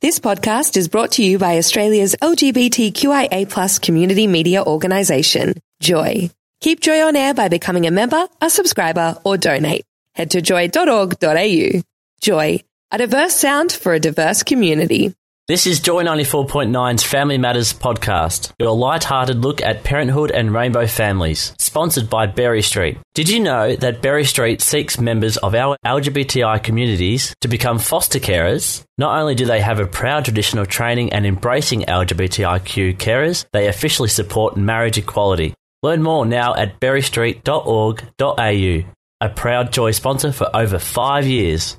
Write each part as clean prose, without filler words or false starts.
This podcast is brought to you by Australia's LGBTQIA+ community media organisation, Joy. Keep Joy on air by becoming a member, a subscriber, or donate. Head to joy.org.au. Joy, a diverse sound for a diverse community. This is Joy 94.9's Family Matters podcast, your light-hearted look at parenthood and rainbow families, sponsored by Berry Street. Did you know that Berry Street seeks members of our LGBTI communities to become foster carers? Not only do they have a proud tradition of training and embracing LGBTIQ carers, they officially support marriage equality. Learn more now at berrystreet.org.au, a proud Joy sponsor for over 5 years.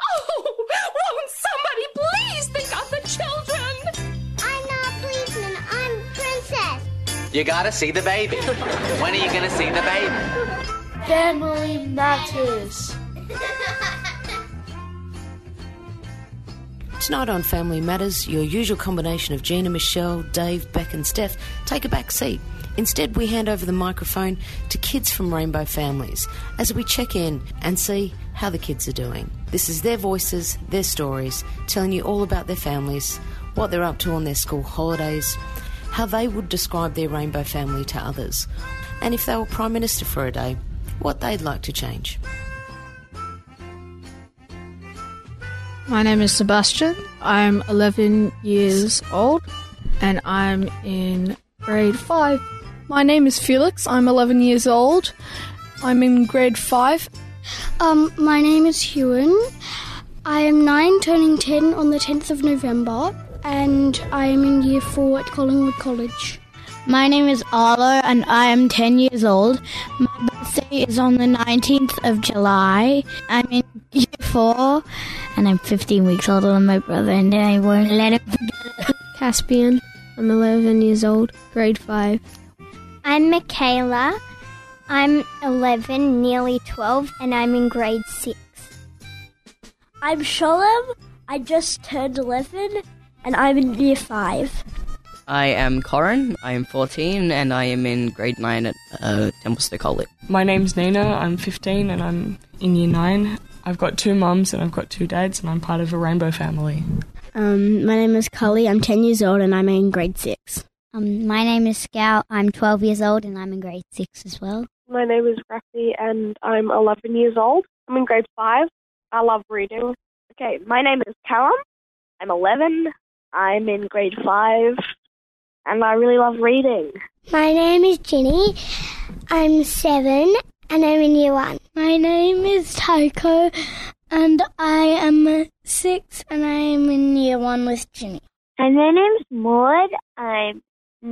You gotta see the baby. When are you gonna see the baby? Family Matters. Tonight on Family Matters, your usual combination of Gina, Michelle, Dave, Beck and Steph take a back seat. Instead, we hand over the microphone to kids from rainbow families as we check in and see how the kids are doing. This is their voices, their stories, telling you all about their families, what they're up to on their school holidays, how they would describe their rainbow family to others, and if they were Prime Minister for a day, what they'd like to change. My name is Sebastian. I'm 11 years old and I'm in grade 5. My name is Felix. I'm 11 years old. I'm in grade 5. My name is Hewan. I am 9, turning 10 on the 10th of November. And I am in year 4 at Collingwood College. My name is Arlo and I am 10 years old. My birthday is on the 19th of July. I'm in year 4 and I'm 15 weeks older than my brother and I won't let him forget it. Caspian. I'm 11 years old, grade 5. I'm Michaela. I'm 11, nearly 12, and I'm in grade 6. I'm Sholem. I just turned 11. And I'm in year 5. I am Corin, I am 14 and I am in grade 9 at Templestowe College. My name's Nina, I'm 15 and I'm in year 9. I've got 2 mums and I've got 2 dads and I'm part of a rainbow family. My name is Cully, I'm 10 years old and I'm in grade 6. My name is Scout, I'm 12 years old and I'm in grade 6 as well. My name is Rafi and I'm 11 years old. I'm in grade 5. I love reading. Okay, my name is Callum. I'm 11. I'm in grade 5, and I really love reading. My name is Ginny. I'm 7, and I'm in year 1. My name is Tycho, and I am 6, and I am in year 1 with Ginny. And my name's Maud. I'm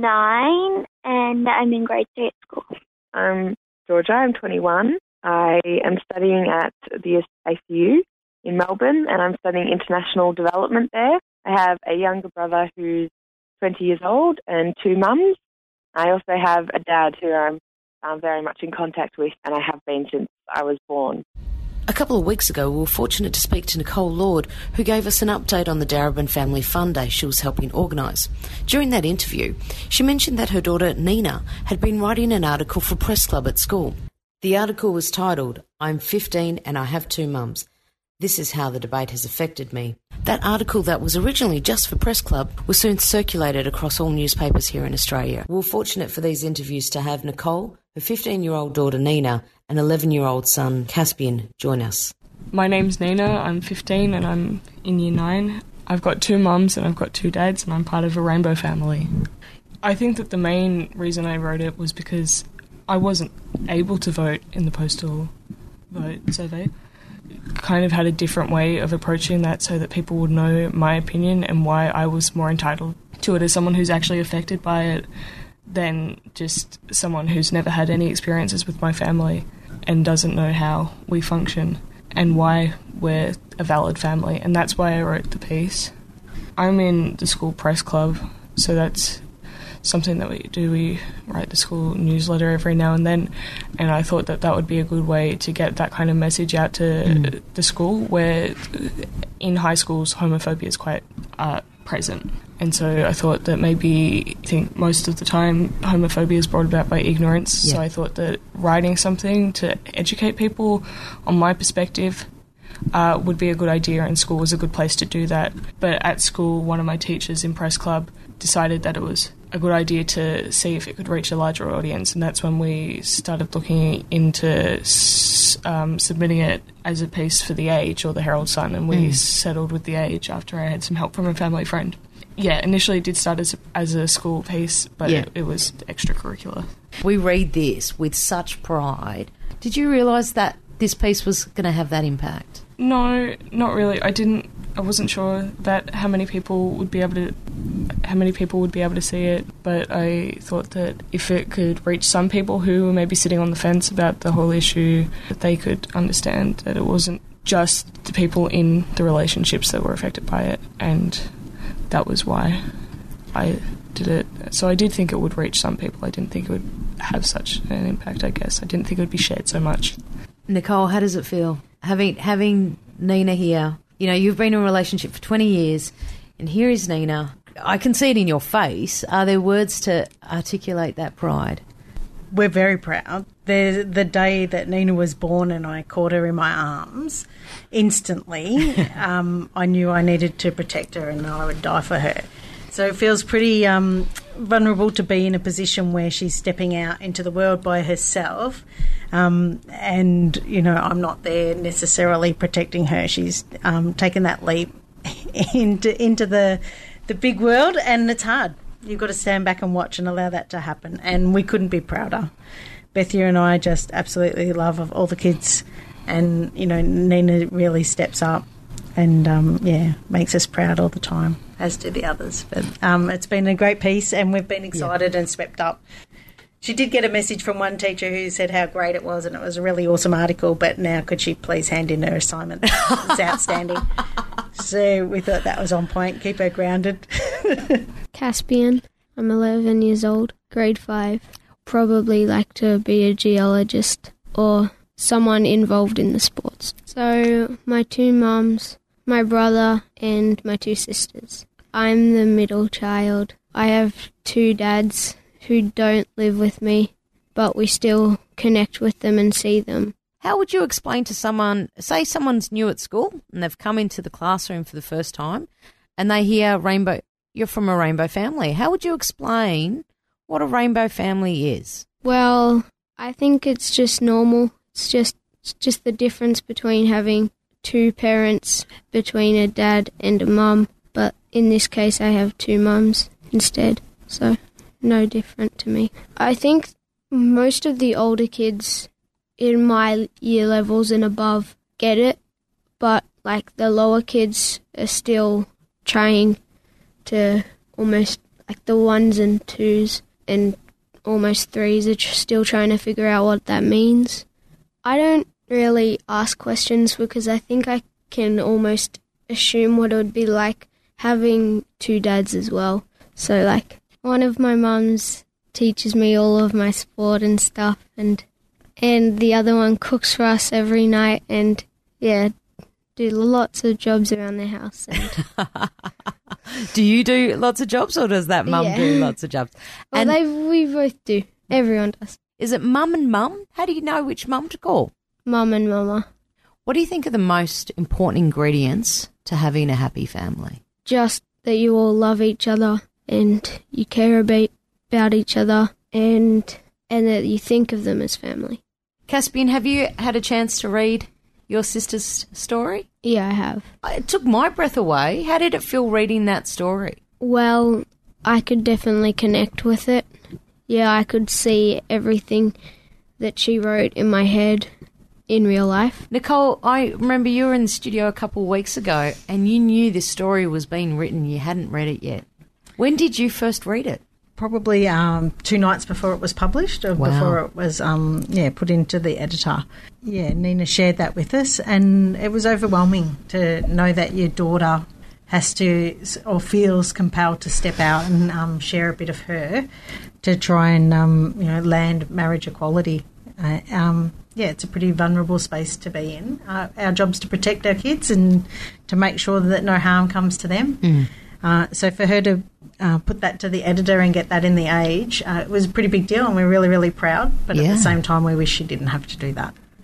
9, and I'm in grade 3 at school. I'm Georgia. I'm 21. I am studying at the ACU in Melbourne, and I'm studying international development there. I have a younger brother who's 20 years old and 2 mums. I also have a dad who I'm very much in contact with, and I have been since I was born. A couple of weeks ago, we were fortunate to speak to Nicole Lord, who gave us an update on the Darebin Family Fun Day she was helping organise. During that interview, she mentioned that her daughter, Nina, had been writing an article for Press Club at school. The article was titled, "I'm 15 and I have 2 mums. This is how the debate has affected me." That article that was originally just for Press Club was soon circulated across all newspapers here in Australia. We were fortunate for these interviews to have Nicole, her 15-year-old daughter Nina, and 11-year-old son Caspian join us. My name's Nina, I'm 15 and I'm in year 9. I've got 2 mums and I've got 2 dads and I'm part of a rainbow family. I think that the main reason I wrote it was because I wasn't able to vote in the postal vote survey. Kind of had a different way of approaching that so that people would know my opinion and why I was more entitled to it as someone who's actually affected by it than just someone who's never had any experiences with my family and doesn't know how we function and why we're a valid family. And that's why I wrote the piece. I'm in the school press club, so that's something that we do. We write the school newsletter every now and then, and I thought that that would be a good way to get that kind of message out to the school, where in high schools homophobia is quite present. And so I thought that maybe, I think most of the time homophobia is brought about by ignorance. Yeah. So I thought that writing something to educate people on my perspective would be a good idea, and school was a good place to do that. But at school, one of my teachers in press club decided that it was a good idea to see if it could reach a larger audience, and that's when we started looking into submitting it as a piece for The Age or the Herald Sun, and we settled with The Age after I had some help from a family friend. Yeah, initially it did start as a school piece, but it was extracurricular. We read this with such pride. Did you realise that this piece was going to have that impact? No, not really. I wasn't sure that how many people would be able to see it, but I thought that if it could reach some people who were maybe sitting on the fence about the whole issue, that they could understand that it wasn't just the people in the relationships that were affected by it, and that was why I did it. So I did think it would reach some people. I didn't think it would have such an impact, I guess. I didn't think it would be shared so much. Nicole, how does it feel having Nina here? You know, you've been in a relationship for 20 years, and here is Nina. I can see it in your face. Are there words to articulate that pride? We're very proud. The day that Nina was born and I caught her in my arms, instantly I knew I needed to protect her and I would die for her. So it feels pretty vulnerable to be in a position where she's stepping out into the world by herself. And, you know, I'm not there necessarily protecting her. She's taken that leap into the big world, and it's hard. You've got to stand back and watch and allow that to happen. And we couldn't be prouder. Bethia and I just absolutely love all the kids. And, you know, Nina really steps up and, makes us proud all the time, as do the others. But it's been a great piece, and we've been excited and swept up. She did get a message from one teacher who said how great it was, and it was a really awesome article, but now could she please hand in her assignment? It's outstanding. So we thought that was on point. Keep her grounded. Caspian. I'm 11 years old, grade 5. Probably like to be a geologist or someone involved in the sports. So my 2 mums, my brother and my 2 sisters. I'm the middle child. I have 2 dads who don't live with me, but we still connect with them and see them. How would you explain to someone, say someone's new at school and they've come into the classroom for the first time and they hear rainbow, you're from a rainbow family. How would you explain what a rainbow family is? Well, I think it's just normal. It's just the difference between having 2 parents, between a dad and a mum, but in this case I have 2 mums instead, so no different to me. I think most of the older kids in my year levels and above get it, but like the lower kids are still trying to almost, like the 1s and 2s and almost 3s are still trying to figure out what that means. I don't really ask questions because I think I can almost assume what it would be like having 2 dads as well. So like one of my mums teaches me all of my sport and stuff, and the other one cooks for us every night and, do lots of jobs around the house. And do you do lots of jobs, or does that mum do lots of jobs? Well, we both do. Everyone does. Is it mum and mum? How do you know which mum to call? Mum and mama. What do you think are the most important ingredients to having a happy family? Just that you all love each other and you care about each other and that you think of them as family. Caspian, have you had a chance to read your sister's story? Yeah, I have. It took my breath away. How did it feel reading that story? Well, I could definitely connect with it. Yeah, I could see everything that she wrote in my head in real life. Nicole, I remember you were in the studio a couple of weeks ago and you knew this story was being written. You hadn't read it yet. When did you first read it? Probably 2 nights before it was published, or before it was put into the editor. Yeah, Nina shared that with us, and it was overwhelming to know that your daughter has to or feels compelled to step out and share a bit of her to try and land marriage equality. It's a pretty vulnerable space to be in. Our job's to protect our kids and to make sure that no harm comes to them. So for her to put that to the editor and get that in the Age, it was a pretty big deal, and we're really, really proud. But at the same time, we wish she didn't have to do that.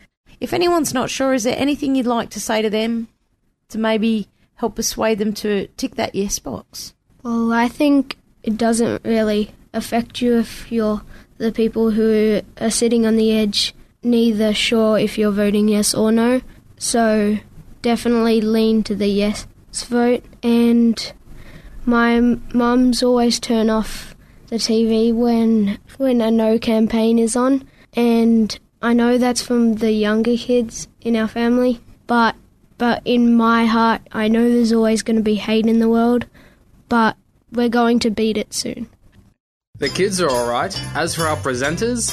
If anyone's not sure, is there anything you'd like to say to them to maybe help persuade them to tick that yes box? Well, I think it doesn't really affect you if you're the people who are sitting on the edge, neither sure if you're voting yes or no. So definitely lean to the yes vote. And my mum's always turn off the TV when a no campaign is on. And I know that's from the younger kids in our family, but in my heart, I know there's always going to be hate in the world, but we're going to beat it soon. The kids are alright. As for our presenters,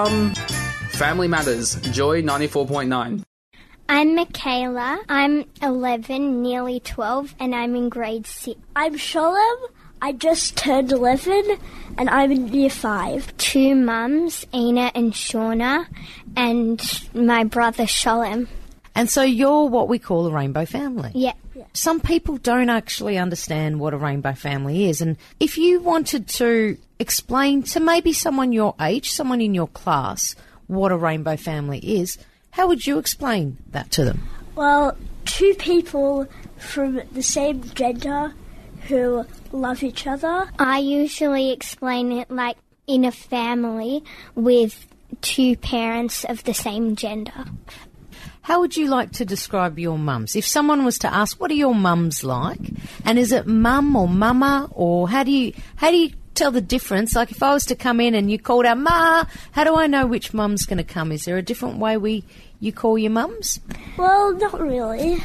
Family Matters, Joy 94.9. I'm Michaela. I'm 11, nearly 12, and I'm in grade 6. I'm Sholem. I just turned 11, and I'm in year 5. 2 mums, Ina and Shauna, and my brother Sholem. And so you're what we call a rainbow family. Yeah. Some people don't actually understand what a rainbow family is. And if you wanted to explain to maybe someone your age, someone in your class, what a rainbow family is, how would you explain that to them? Well, 2 people from the same gender who love each other. I usually explain it like in a family with 2 parents of the same gender. How would you like to describe your mums? If someone was to ask, what are your mums like? And is it mum or mama, or how do you tell the difference? Like if I was to come in and you called out ma, how do I know which mum's going to come? Is there a different way you call your mums? Well, not really.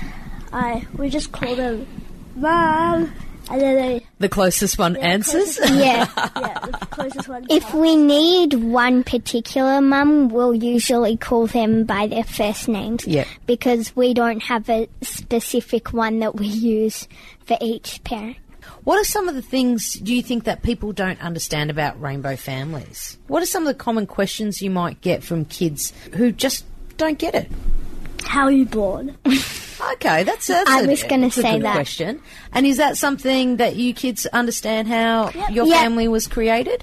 We just call them mum, and then the closest one answers? Yeah. The closest one. If we need one particular mum, we'll usually call them by their first names. Yep. Because we don't have a specific one that we use for each parent. What are some of the things do you think that people don't understand about rainbow families? What are some of the common questions you might get from kids who just don't get it? How are you born? Okay, that's I was going to say good that question. And is that something that you kids understand how your family was created?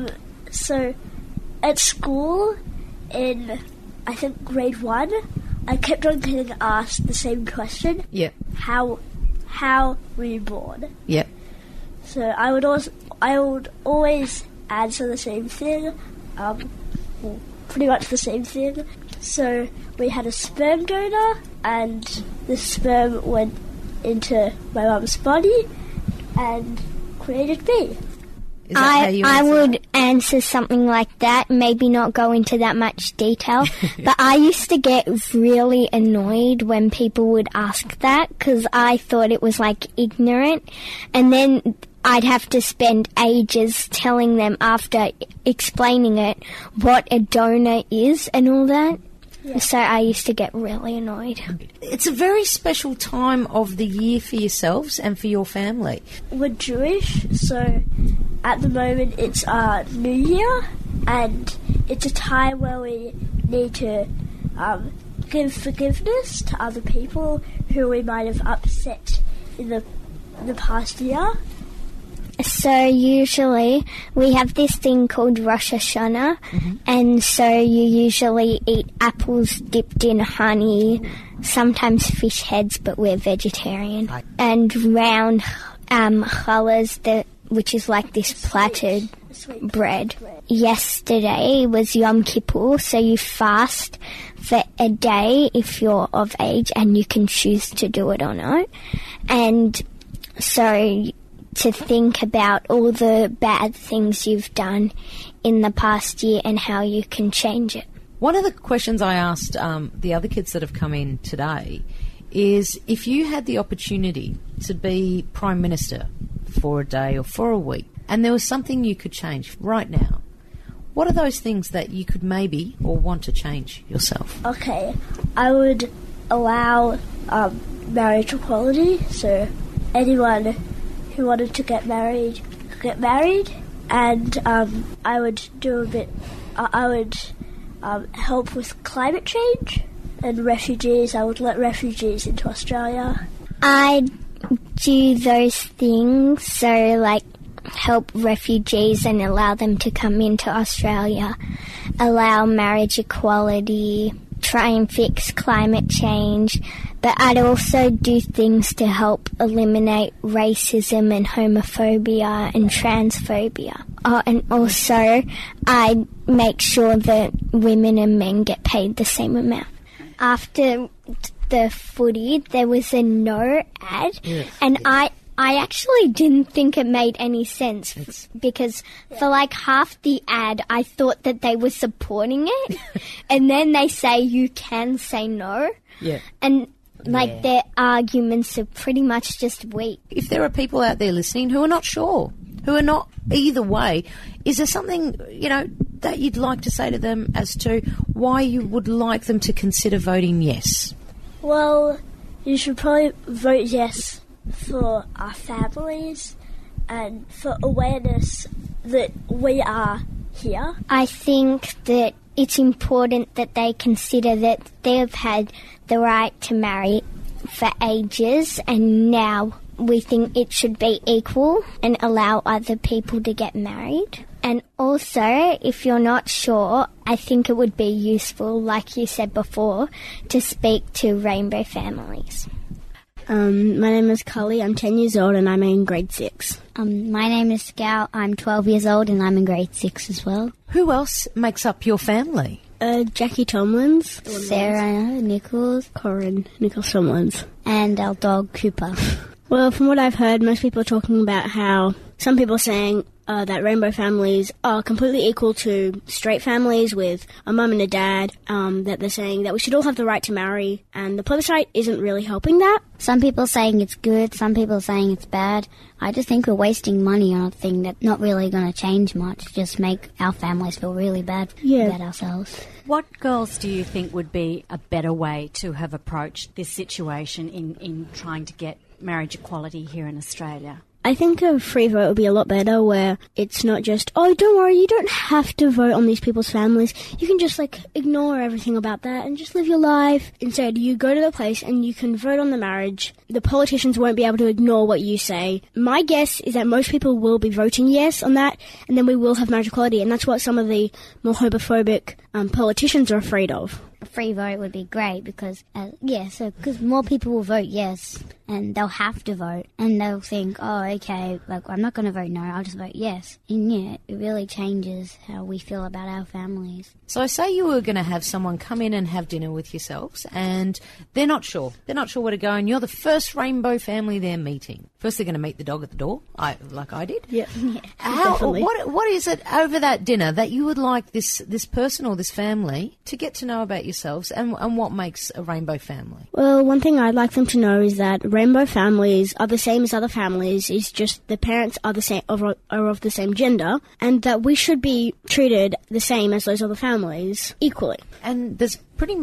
So at school in I think grade 1, I kept on getting asked the same question. Yep. How were you born? Yep. So I would always answer the same thing. Pretty much the same thing. So we had a sperm donor, and the sperm went into my mum's body and created me. Is that how you I answer would that? answer something like that, maybe not go into that much detail, but I used to get really annoyed when people would ask that because I thought it was like ignorant, and then I'd have to spend ages telling them after explaining it what a donor is and all that. Yeah. So I used to get really annoyed. It's a very special time of the year for yourselves and for your family. We're Jewish, so at the moment it's our New Year, and it's a time where we need to give forgiveness to other people who we might have upset in the past year. So usually we have this thing called Rosh Hashanah, and so you usually eat apples dipped in honey, sometimes fish heads, but we're vegetarian, and round challahs, which is like this plaited bread. Yesterday was Yom Kippur, so you fast for a day if you're of age, and you can choose to do it or not. And so to think about all the bad things you've done in the past year and how you can change it. One of the questions I asked the other kids that have come in today is if you had the opportunity to be Prime Minister for a day or for a week and there was something you could change right now, what are those things that you could maybe or want to change yourself? Okay, I would allow marriage equality, so anyone who wanted to get married could get married, and I would do help with climate change and refugees. I would let refugees into Australia. I'd do those things, so like help refugees and allow them to come into Australia, allow marriage equality, try and fix climate change, but I'd also do things to help eliminate racism and homophobia and transphobia. And also, I'd make sure that women and men get paid the same amount. After the footy, there was a no ad, and I actually didn't think it made any sense because for like half the ad, I thought that they were supporting it, and then they say you can say no, and their arguments are pretty much just weak. If there are people out there listening who are not sure, who are not either way, is there something, that you'd like to say to them as to why you would like them to consider voting yes? Well, you should probably vote yes for our families and for awareness that we are here. I think that it's important that they consider that they've had the right to marry for ages, and now we think it should be equal and allow other people to get married. And also, if you're not sure, I think it would be useful, like you said before, to speak to rainbow families. My name is Cully. I'm 10 years old and I'm in grade 6. My name is Scout. I'm 12 years old and I'm in grade 6 as well. Who else makes up your family? Jackie Tomlins. Sarah Nichols. Corin Nichols Tomlins. And our dog Cooper. Well, from what I've heard, most people are talking about how some people are saying that rainbow families are completely equal to straight families with a mum and a dad, that they're saying that we should all have the right to marry, and the plebiscite isn't really helping that. Some people are saying it's good, some people are saying it's bad. I just think we're wasting money on a thing that's not really going to change much, just make our families feel really bad about ourselves. What, girls, do you think would be a better way to have approached this situation in trying to get marriage equality here in Australia? I think a free vote would be a lot better, where it's not just, oh, don't worry, you don't have to vote on these people's families. You can just, ignore everything about that and just live your life. Instead, you go to the place and you can vote on the marriage. The politicians won't be able to ignore what you say. My guess is that most people will be voting yes on that, and then we will have marriage equality, and that's what some of the more homophobic politicians are afraid of. A free vote would be great because, because more people will vote yes, and they'll have to vote, and they'll think, oh, okay, I'm not going to vote no, I'll just vote yes. And it really changes how we feel about our families. So say you were going to have someone come in and have dinner with yourselves, and they're not sure where to go, and you're the first rainbow family they're meeting. First they're going to meet the dog at the door, like I did. Yeah. Definitely. What is it over that dinner that you would like this person or this family to get to know about yourselves, and what makes a rainbow family? Well, one thing I'd like them to know is that rainbow families are the same as other families. It's just the parents are the same, are of the same gender, and that we should be treated the same as those other families, equally. And there's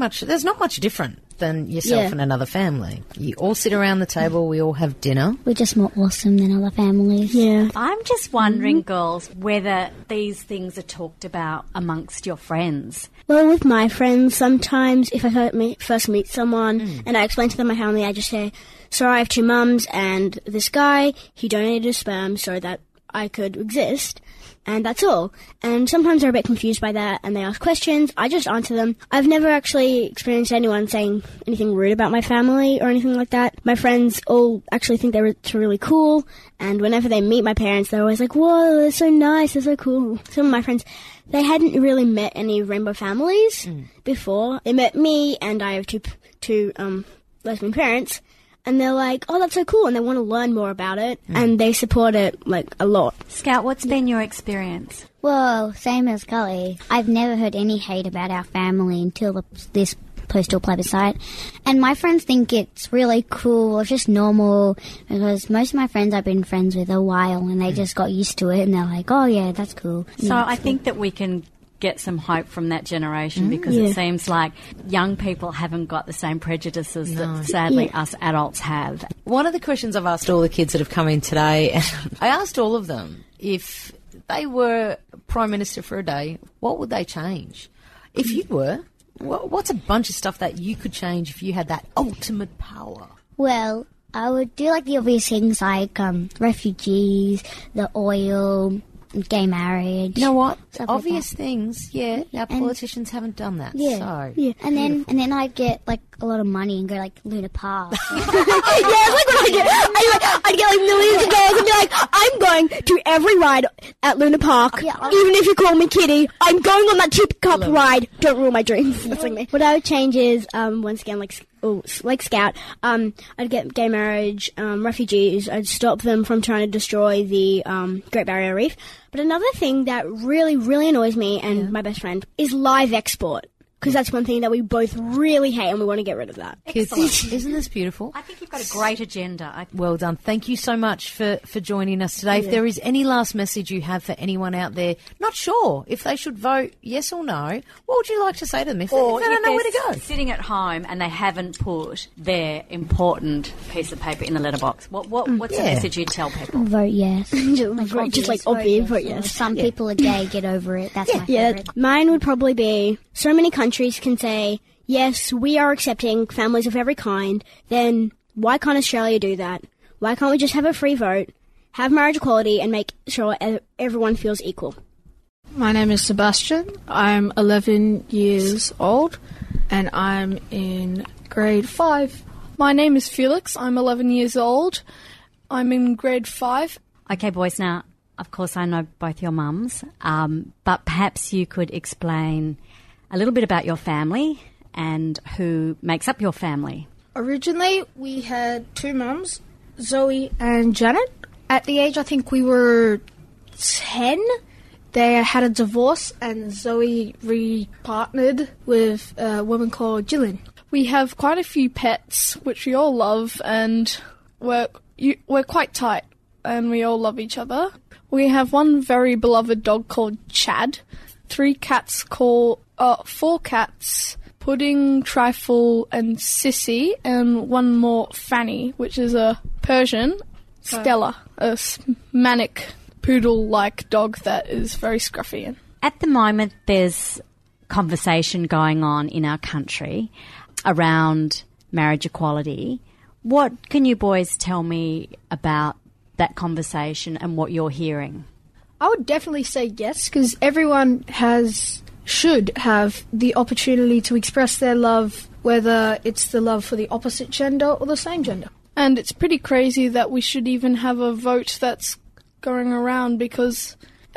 not much different than yourself and another family. You all sit around the table, we all have dinner. We're just more awesome than other families. Yeah. I'm just wondering, girls, whether these things are talked about amongst your friends. Well, with my friends, sometimes if I first meet someone and I explain to them my family, I just say, so I have 2 mums and this guy, he donated his sperm so that I could exist. And that's all. And sometimes they're a bit confused by that and they ask questions. I just answer them. I've never actually experienced anyone saying anything rude about my family or anything like that. My friends all actually think they're really cool. And whenever they meet my parents, they're always like, whoa, they're so nice, they're so cool. Some of my friends, they hadn't really met any rainbow families before. They met me, and I have two lesbian parents. And they're like, oh, that's so cool, and they want to learn more about it, and they support it, a lot. Scout, what's been your experience? Well, same as Cully. I've never heard any hate about our family until this postal plebiscite. And my friends think it's really cool, it's just normal, because most of my friends I've been friends with a while, and they just got used to it, and they're like, oh, yeah, that's cool. So I think that we can get some hope from that generation, because it seems like young people haven't got the same prejudices that sadly us adults have. One of the questions I've asked all the kids that have come in today, I asked all of them, if they were Prime Minister for a day, what would they change? If you were, what's a bunch of stuff that you could change if you had that ultimate power? Well, I would do the obvious things like refugees, the oil, gay marriage. You know what? Stuff Obvious like things, yeah. Our politicians haven't done that. Yeah, So. yeah. And then I'd get like a lot of money and go like Luna Park. Yeah, it's like what I did. I'd get like millions of dollars and be like, I'm going to every ride at Luna Park. Even if you call me Kitty, I'm going on that cheap cup ride. Don't ruin my dreams. That's like me. What I would change is, once again, like Scout, I'd get gay marriage, refugees. I'd stop them from trying to destroy the Great Barrier Reef. But another thing that really, really annoys me and my best friend is live export. Because that's one thing that we both really hate and we want to get rid of that. Kids, isn't this beautiful? I think you've got a great agenda. Well done. Thank you so much for joining us today. If there is any last message you have for anyone out there not sure if they should vote yes or no, what would you like to say to them if they don't know where to go? Sitting at home and they haven't put their important piece of paper in the letterbox. What's the message you'd tell people? Vote yes. Just like obvious, vote yes. Some people are gay, get over it. That's my favorite. Mine would probably be, so many countries can say, yes, we are accepting families of every kind, then why can't Australia do that? Why can't we just have a free vote, have marriage equality, and make sure everyone feels equal? My name is Sebastian. I'm 11 years old, and I'm in grade 5. My name is Felix. I'm 11 years old. I'm in grade 5. Okay, boys, now, of course, I know both your mums, but perhaps you could explain a little bit about your family and who makes up your family. Originally, we had 2 mums, Zoe and Janet. At the age, I think we were 10, they had a divorce and Zoe repartnered with a woman called Gillian. We have quite a few pets, which we all love, and we're quite tight, and we all love each other. We have one very beloved dog called Chad, 4 cats, Pudding, Trifle, and Sissy, and one more, Fanny, which is a Persian, Stella, a manic poodle-like dog that is very scruffy. At the moment, there's conversation going on in our country around marriage equality. What can you boys tell me about that conversation and what you're hearing? I would definitely say yes, because everyone should have the opportunity to express their love, whether it's the love for the opposite gender or the same gender. And it's pretty crazy that we should even have a vote that's going around, because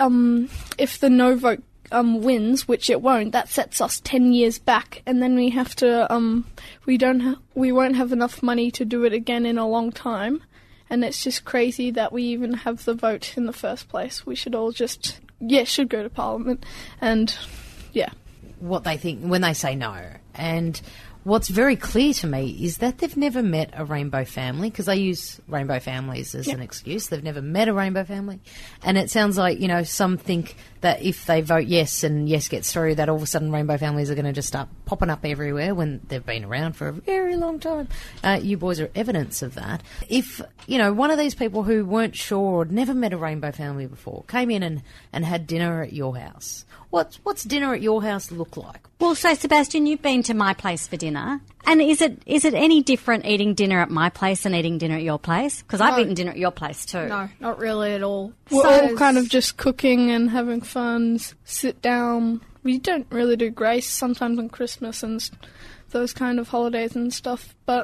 if the no vote wins, which it won't, that sets us 10 years back, and then we have to we won't have enough money to do it again in a long time. And it's just crazy that we even have the vote in the first place. We should all should go to Parliament and what they think when they say no. And what's very clear to me is that they've never met a rainbow family, because they use rainbow families as an excuse. They've never met a rainbow family. And it sounds like, some think that if they vote yes and yes gets through, that all of a sudden rainbow families are going to just start popping up everywhere when they've been around for a very long time. You boys are evidence of that. If, one of these people who weren't sure or had never met a rainbow family before came in and had dinner at your house, what's dinner at your house look like? Well, so Sebastian, you've been to my place for dinner, and is it any different eating dinner at my place than eating dinner at your place? Because I've eaten dinner at your place too. No, not really at all. We're all kind of just cooking and having fun, sit down. We don't really do grace, sometimes on Christmas and those kind of holidays and stuff. But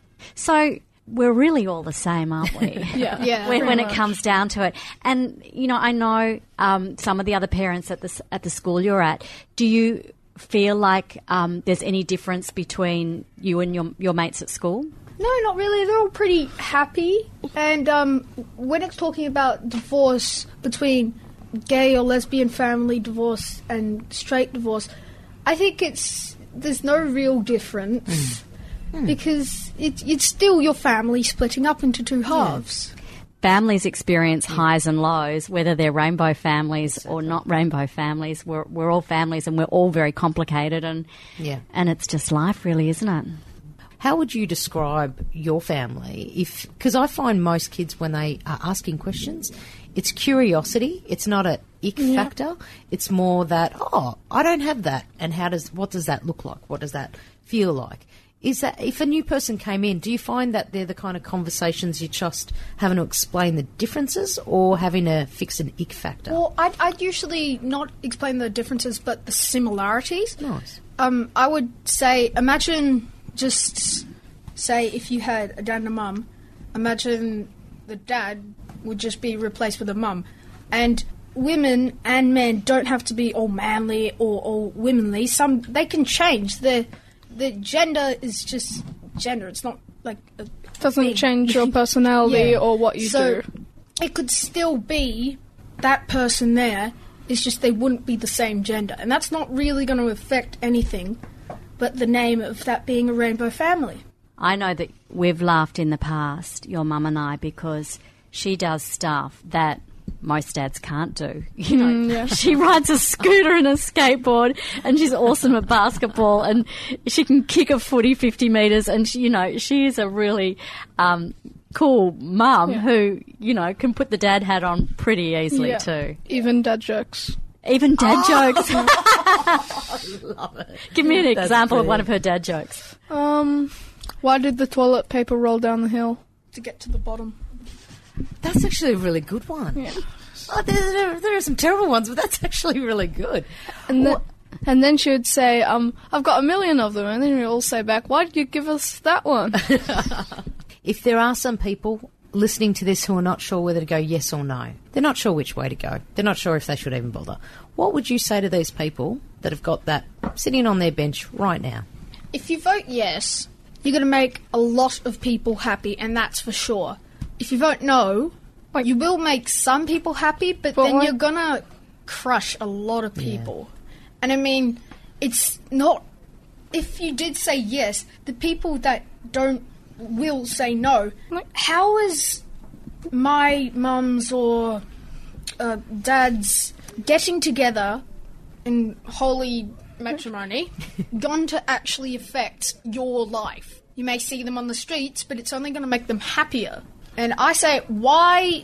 so we're really all the same, aren't we? Yeah. When it comes down to it. And I know some of the other parents at the school you're at. Do you feel like there's any difference between you and your mates at school? No, not really. They're all pretty happy. And when it's talking about divorce between gay or lesbian family divorce and straight divorce, I think there's no real difference because it's still your family splitting up into 2 halves. Families experience highs and lows, whether they're rainbow families or not rainbow families. We're all families, and we're all very complicated, and it's just life, really, isn't it? How would you describe your family? Because I find most kids, when they are asking questions, it's curiosity. It's not an ick factor. It's more that, I don't have that, and what does that look like? What does that feel like? Is that if a new person came in, do you find that they're the kind of conversations you're just having to explain the differences or having to fix an ick factor? Well, I'd usually not explain the differences, but the similarities. Nice. I would say, imagine just say if you had a dad and a mum, imagine the dad would just be replaced with a mum. And women and men don't have to be all manly or all womanly. They can change. The gender is just gender. It's not like doesn't change your personality or what you do. It could still be that person there. It's just they wouldn't be the same gender, and that's not really going to affect anything but the name of that being a rainbow family. I know that we've laughed in the past, your mum and I, because she does stuff that most dads can't do. You know, She rides a scooter and a skateboard, and she's awesome at basketball, and she can kick a footy 50 metres, and she is a really cool mum who, can put the dad hat on pretty easily too. Even dad jokes. Even dad jokes. I love it. Give me an example of one of her dad jokes. Why did the toilet paper roll down the hill? To get to the bottom. That's actually a really good one. Yeah. Oh, there are some terrible ones, but that's actually really good. And then she would say, I've got 1 million of them. And then we all say back, why did you give us that one? If there are some people listening to this who are not sure whether to go yes or no, they're not sure which way to go, they're not sure if they should even bother, what would you say to these people that have got that sitting on their bench right now? If you vote yes, you're going to make a lot of people happy, and that's for sure. If you vote no, you will make some people happy, but then you're going to crush a lot of people. Yeah. And I mean, it's not... If you did say yes, the people that don't will say no. How is my mum's or dad's getting together in holy matrimony going to actually affect your life? You may see them on the streets, but it's only going to make them happier. And I say, why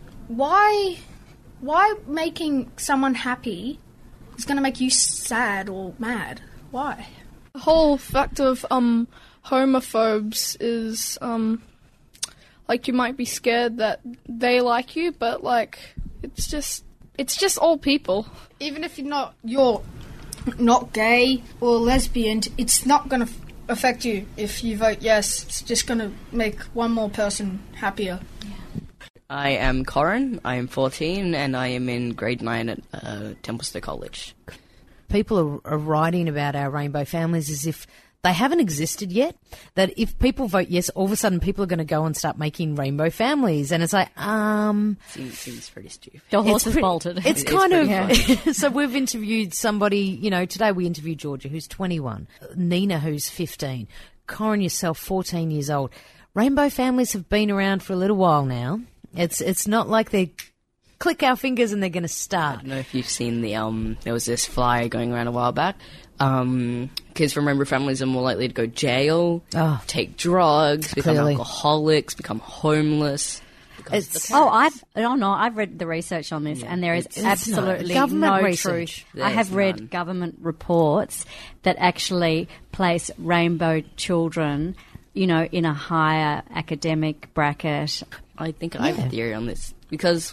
making someone happy is going to make you sad or mad? Why? The whole fact of homophobes is you might be scared that they like you, but it's just all people. Even if you're not gay or lesbian, it's not going to affect you if you vote yes. It's just going to make one more person happier. I am Corin, I am 14, and I am in grade 9 at Templestowe College. People are writing about our rainbow families as if they haven't existed yet, that if people vote yes, all of a sudden people are going to go and start making rainbow families. And it's like, Seems pretty stupid. Your horse has bolted. It's kind of... So we've interviewed somebody, today we interviewed Georgia, who's 21, Nina, who's 15, Corin, yourself, 14 years old. Rainbow families have been around for a little while now. It's not like they click our fingers and they're going to start. I don't know if you've seen there was this flyer going around a while back. Kids from rainbow families are more likely to go to jail, take drugs, become alcoholics, become homeless. I've read the research on this, and there is absolutely no truth. I have read government reports that actually place rainbow children, in a higher academic bracket. I think I have a theory on this because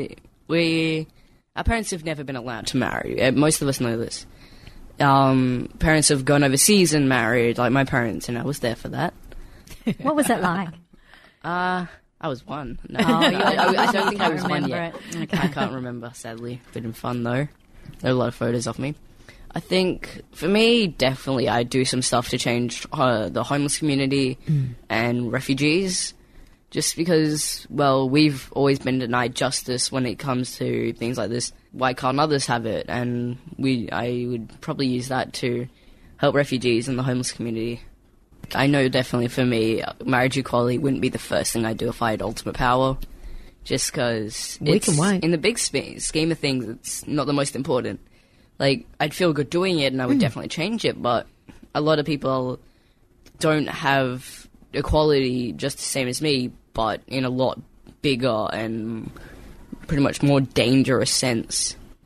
our parents have never been allowed to marry. Most of us know this. Parents have gone overseas and married, like my parents, and I was there for that. What was that like? I was one. No, I don't think I was one yet. Okay. I can't remember, sadly. Been fun, though. There are a lot of photos of me. I think, for me, definitely I do some stuff to change the homeless community and refugees. Just because, we've always been denied justice when it comes to things like this. Why can't others have it? And I would probably use that to help refugees and the homeless community. I know definitely for me, marriage equality wouldn't be the first thing I'd do if I had ultimate power. Just because in the big scheme of things, it's not the most important. I'd feel good doing it and I would definitely change it, but a lot of people don't have equality just the same as me, but in a lot bigger and pretty much more dangerous sense.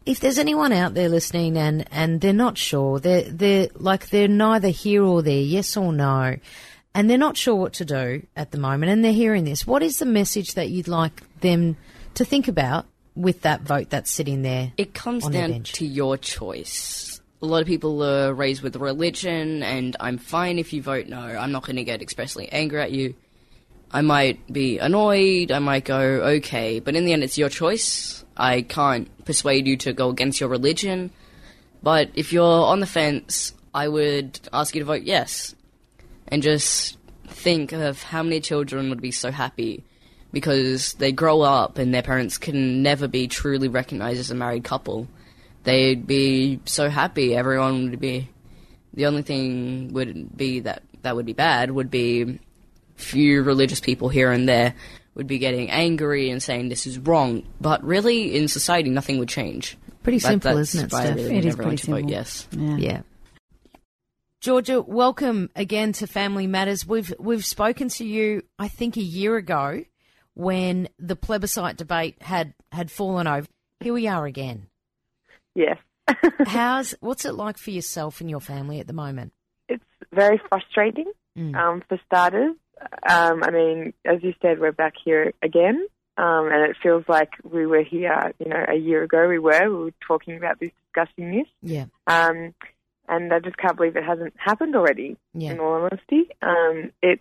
if there's anyone out there listening and they're not sure, they're neither here or there, yes or no, and they're not sure what to do at the moment, and they're hearing this, what is the message that you'd like them to think about with that vote that's sitting there? It comes down to your choice. A lot of people are raised with religion, and I'm fine if you vote no. I'm not going to get expressly angry at you. I might be annoyed, I might go, okay, but in the end it's your choice. I can't persuade you to go against your religion. But if you're on the fence, I would ask you to vote yes. And just think of how many children would be so happy because they grow up and their parents can never be truly recognised as a married couple. They'd be so happy. Everyone would be... The only thing would be that would be bad would be few religious people here and there would be getting angry and saying this is wrong. But really, in society, nothing would change. Pretty simple, isn't it, Steph? Really it is pretty simple. Vote yes. Yeah. Georgia, welcome again to Family Matters. We've spoken to you, I think, a year ago when the plebiscite debate had fallen over. Here we are again. Yes. What's it like for yourself and your family at the moment? It's very frustrating, for starters. I mean, as you said, we're back here again, and it feels like we were here, a year ago. We were talking about this, discussing this. Yeah. And I just can't believe it hasn't happened already, in all honesty. It's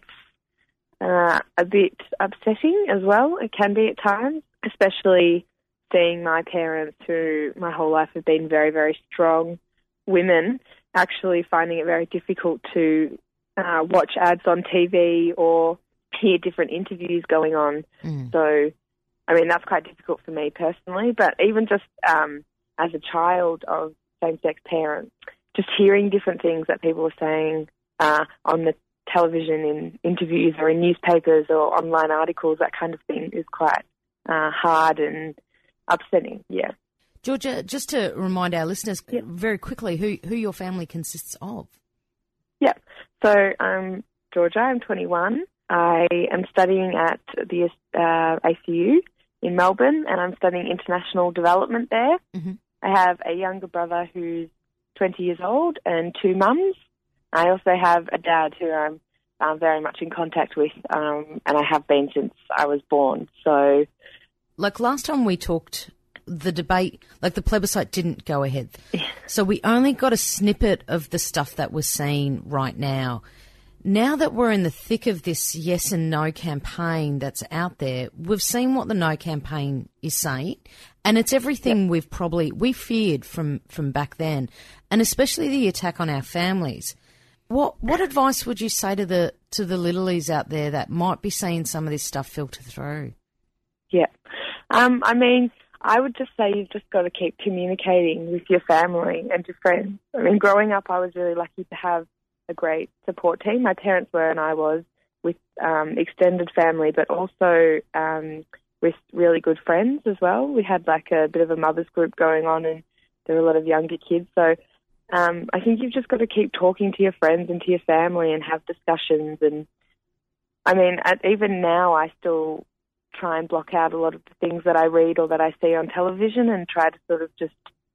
a bit upsetting as well. It can be at times, especially seeing my parents, who my whole life have been very, very strong women, actually finding it very difficult to watch ads on TV or hear different interviews going on. So, I mean, that's quite difficult for me personally. But even just as a child of same-sex parents, just hearing different things that people are saying on the television, in interviews or in newspapers or online articles, that kind of thing is quite hard and upsetting, yeah. Georgia, just to remind our listeners very quickly who your family consists of. Yeah, so I'm Georgia, I'm 21. I am studying at the ACU in Melbourne, and I'm studying international development there. Mm-hmm. I have a younger brother who's 20 years old and two mums. I also have a dad who I'm very much in contact with, and I have been since I was born. So, like last time we talked, the debate, like the plebiscite didn't go ahead. So we only got a snippet of the stuff that we're seeing right now. Now that we're in the thick of this yes and no campaign that's out there, we've seen what the no campaign is saying, and it's everything we feared from back then, and especially the attack on our families. What advice would you say to the littlies out there that might be seeing some of this stuff filter through? Yeah. I mean, I would just say you've just got to keep communicating with your family and your friends. I mean, growing up, I was really lucky to have a great support team. My parents were, and I was, with extended family, but also with really good friends as well. We had like a bit of a mother's group going on, and there were a lot of younger kids. So I think you've just got to keep talking to your friends and to your family and have discussions. And I mean, even now, I still try and block out a lot of the things that I read or that I see on television and try to sort of just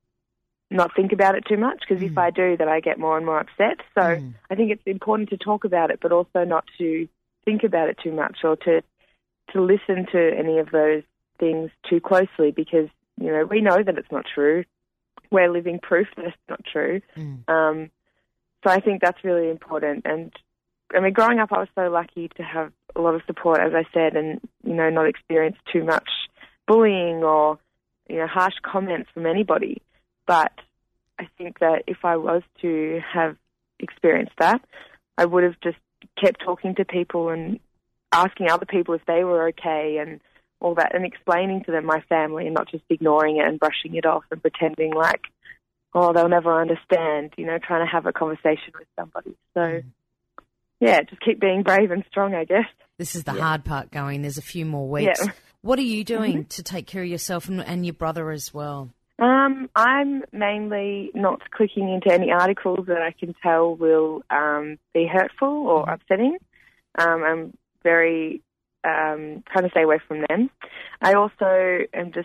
not think about it too much, because if I do, then I get more and more upset. So I think it's important to talk about it, but also not to think about it too much or to listen to any of those things too closely, because, we know that it's not true. We're living proof that it's not true. So I think that's really important. And, I mean, growing up, I was so lucky to have a lot of support, as I said, and, not experience too much bullying or, harsh comments from anybody. But I think that if I was to have experienced that, I would have just kept talking to people and asking other people if they were okay and all that, and explaining to them my family, and not just ignoring it and brushing it off and pretending like, oh, they'll never understand, trying to have a conversation with somebody. So, yeah, just keep being brave and strong, I guess. This is the hard part going. There's a few more weeks. Yeah. What are you doing to take care of yourself and your brother as well? I'm mainly not clicking into any articles that I can tell will be hurtful or upsetting. I'm very trying to stay away from them. I also am just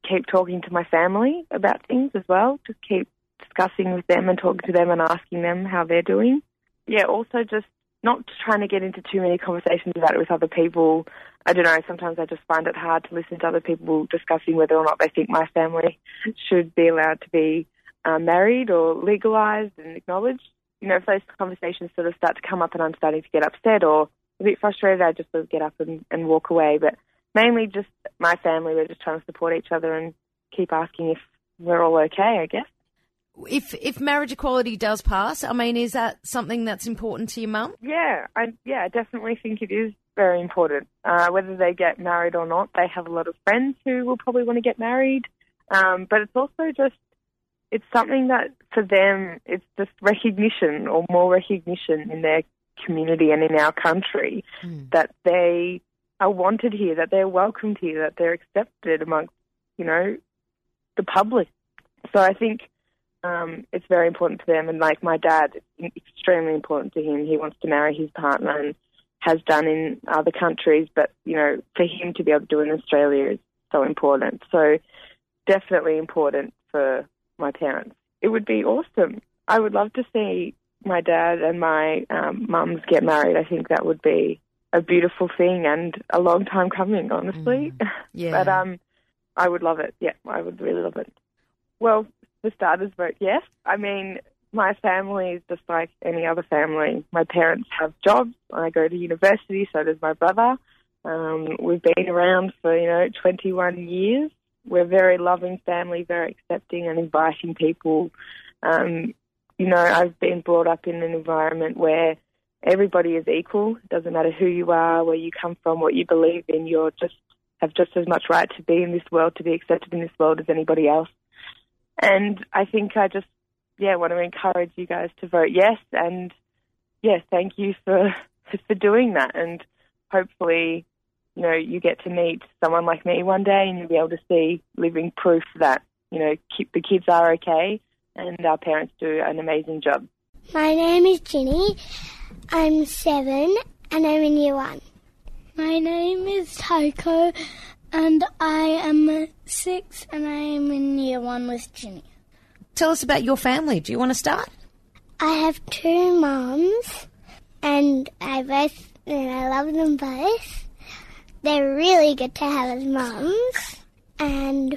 keep talking to my family about things as well, just keep discussing with them and talking to them and asking them how they're doing. Yeah, also just not trying to get into too many conversations about it with other people. I don't know, sometimes I just find it hard to listen to other people discussing whether or not they think my family should be allowed to be married or legalised and acknowledged. You know, if those conversations sort of start to come up and I'm starting to get upset or a bit frustrated, I just sort of get up and walk away. But mainly just my family, we're just trying to support each other and keep asking if we're all okay, I guess. If marriage equality does pass, I mean, is that something that's important to your mum? Yeah, I definitely think it is very important. Whether they get married or not, they have a lot of friends who will probably want to get married. But it's also just, it's something that for them, it's just recognition or more recognition in their community and in our country that they are wanted here, that they're welcomed here, that they're accepted amongst, you know, the public. So I think it's very important to them. And like my dad, it's extremely important to him. He wants to marry his partner and has done in other countries. But, you know, for him to be able to do it in Australia is so important. So definitely important for my parents. It would be awesome. I would love to see my dad and my mums get married. I think that would be a beautiful thing and a long time coming, honestly. Yeah. But I would love it. Yeah, I would really love it. Well, for starters, vote yes. I mean, my family is just like any other family. My parents have jobs. I go to university, so does my brother. We've been around for, 21 years. We're a very loving family, very accepting and inviting people. I've been brought up in an environment where everybody is equal. It doesn't matter who you are, where you come from, what you believe in. You have just as much right to be in this world, to be accepted in this world as anybody else. And I think I just, want to encourage you guys to vote yes. And, thank you for doing that. And hopefully, you get to meet someone like me one day and you'll be able to see living proof that, the kids are okay and our parents do an amazing job. My name is Ginny. I'm 7 and I'm in year 1. My name is Taiko and I am 6 and I am in year 1 with Ginny. Tell us about your family. Do you want to start? I have 2 mums and I love them both. They're really good to have as mums. And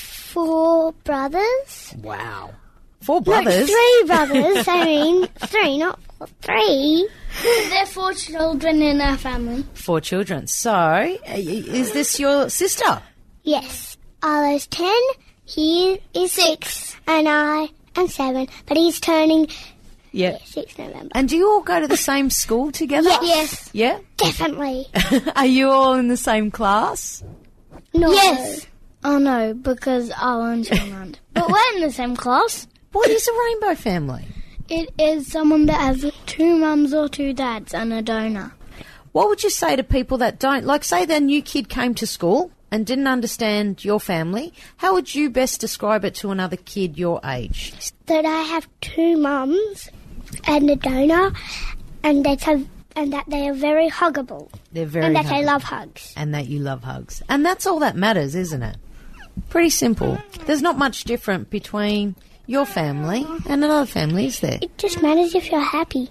4 brothers. Wow. 4 brothers? No, 3 brothers. 3, not 4. 3. There are 4 children in our family. 4 children. So, is this your sister? Yes. Arlo's 10, he is 6, and I am 7, but he's turning 6 November. And do you all go to the same school together? Yes. Yeah? Definitely. Are you all in the same class? No. Yes. Oh, no, because Arlo and Sherman. But we're in the same class. What is a rainbow family? It is someone that has 2 mums or 2 dads and a donor. What would you say to people that don't, like say their new kid came to school and didn't understand your family? How would you best describe it to another kid your age? That I have 2 mums and a donor and that they are very huggable. They're very And that huggable. I love hugs. And that you love hugs. And that's all that matters, isn't it? Pretty simple. There's not much different between your family and another family, is there? It just matters if you're happy.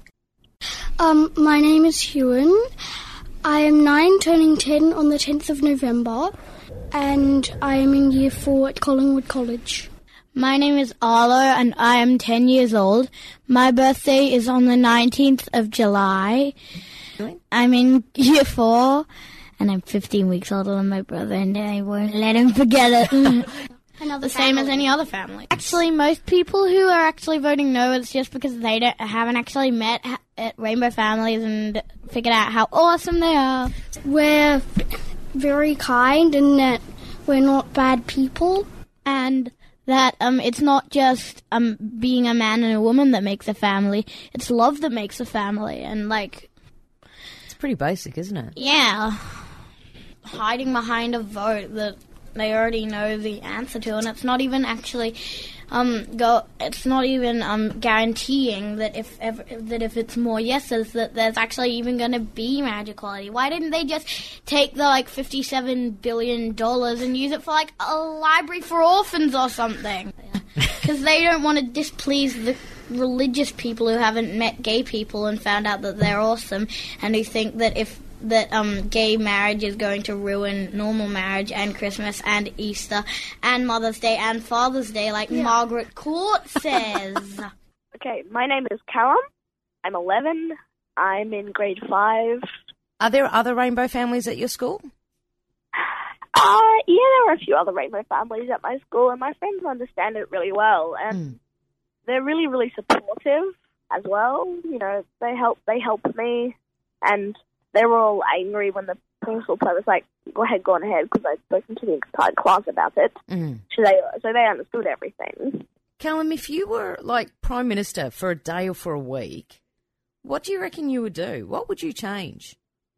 My name is Hewan. I am 9, turning 10 on the 10th of November, and I am in year 4 at Collingwood College. My name is Arlo, and I am 10 years old. My birthday is on the 19th of July. I'm in year 4, and I'm 15 weeks older than my brother, and I won't let him forget it. The same as any other family. Actually, most people who are actually voting no, it's just because they haven't actually met rainbow families and figured out how awesome they are. We're very kind and that we're not bad people. And that it's not just being a man and a woman that makes a family. It's love that makes a family. And, it's pretty basic, isn't it? Yeah. Hiding behind a vote that they already know the answer to, and it's not even actually it's not even guaranteeing that if it's more yeses that there's actually even going to be marriage equality. Why didn't they just take the $57 billion and use it for a library for orphans or something? Because they don't want to displease the religious people who haven't met gay people and found out that they're awesome, and who think that gay marriage is going to ruin normal marriage and Christmas and Easter and Mother's Day and Father's Day, Margaret Court says. Okay, my name is Callum. I'm 11. I'm in grade 5. Are there other rainbow families at your school? Yeah, there are a few other rainbow families at my school, and my friends understand it really well, and they're really, really supportive as well. You know, they help me, and they were all angry when the principal was like, go on ahead, because I'd spoken to the entire class about it. So they understood everything. Callum, if you were, Prime Minister for a day or for a week, what do you reckon you would do? What would you change?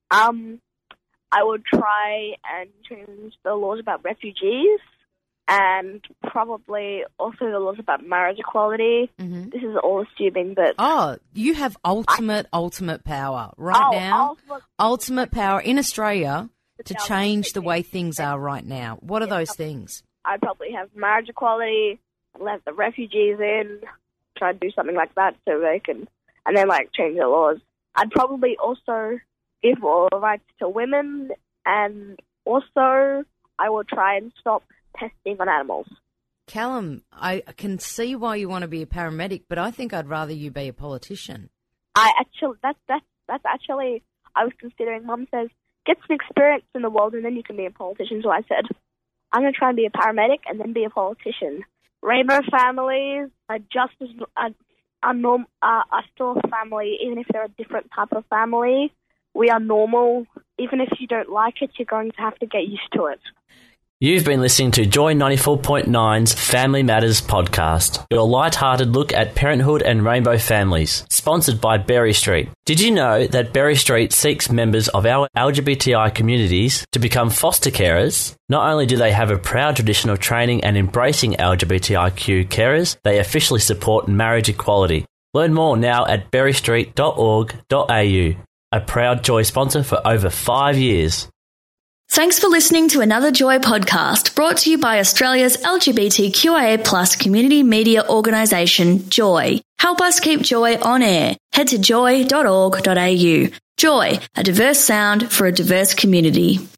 I would try and change the laws about refugees and probably also the laws about marriage equality. This is all assuming that... Oh, you have ultimate power now. Ultimate power in Australia to change the way things are right now. What are those things? I'd probably have marriage equality, let the refugees in, try to do something like that so they can... And then, change the laws. I'd probably also give more rights to women, and also I will try and stop testing on animals. Callum, I can see why you want to be a paramedic, but I think I'd rather you be a politician. That's actually, I was considering. Mum says, get some experience in the world and then you can be a politician. So I said, I'm going to try and be a paramedic and then be a politician. Rainbow families are just as are still a family, even if they're a different type of family. We are normal. Even if you don't like it, you're going to have to get used to it. You've been listening to Joy 94.9's Family Matters podcast, your light-hearted look at parenthood and rainbow families, sponsored by Berry Street. Did you know that Berry Street seeks members of our LGBTI communities to become foster carers? Not only do they have a proud tradition of training and embracing LGBTIQ carers, they officially support marriage equality. Learn more now at berrystreet.org.au, a proud Joy sponsor for over 5 years. Thanks for listening to another Joy podcast brought to you by Australia's LGBTQIA+ community media organisation, Joy. Help us keep Joy on air. Head to joy.org.au. Joy, a diverse sound for a diverse community.